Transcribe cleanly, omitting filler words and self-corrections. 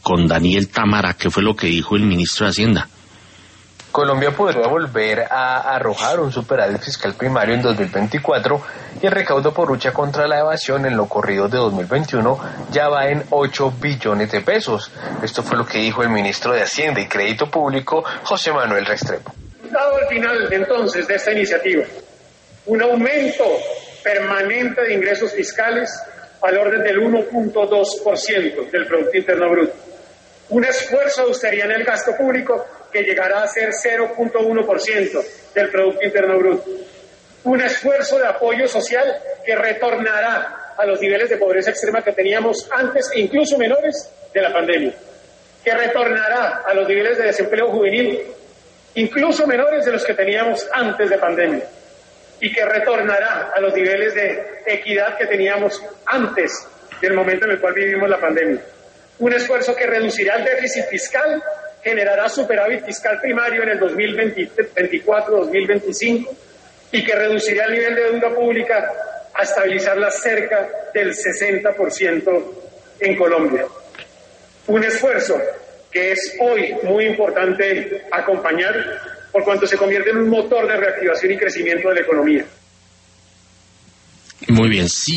con Daniel Támara. ¿Qué fue lo que dijo el ministro de Hacienda? Colombia podría volver a arrojar un superávit fiscal primario en 2024 y el recaudo por lucha contra la evasión en lo corrido de 2021 ya va en 8 billones de pesos. Esto fue lo que dijo el ministro de Hacienda y Crédito Público, José Manuel Restrepo. Dado el final entonces de esta iniciativa, un aumento permanente de ingresos fiscales al orden del 1.2% del Producto Interno Bruto, un esfuerzo de austeridad en el gasto público que llegará a ser 0.1% del Producto Interno Bruto, un esfuerzo de apoyo social que retornará a los niveles de pobreza extrema que teníamos antes e incluso menores de la pandemia, que retornará a los niveles de desempleo juvenil incluso menores de los que teníamos antes de pandemia, y que retornará a los niveles de equidad que teníamos antes del momento en el cual vivimos la pandemia. Un esfuerzo que reducirá el déficit fiscal, generará superávit fiscal primario en el 2024-2025 y que reducirá el nivel de deuda pública a estabilizarla cerca del 60% en Colombia. Un esfuerzo que es hoy muy importante acompañar por cuanto se convierte en un motor de reactivación y crecimiento de la economía. Muy bien, sí.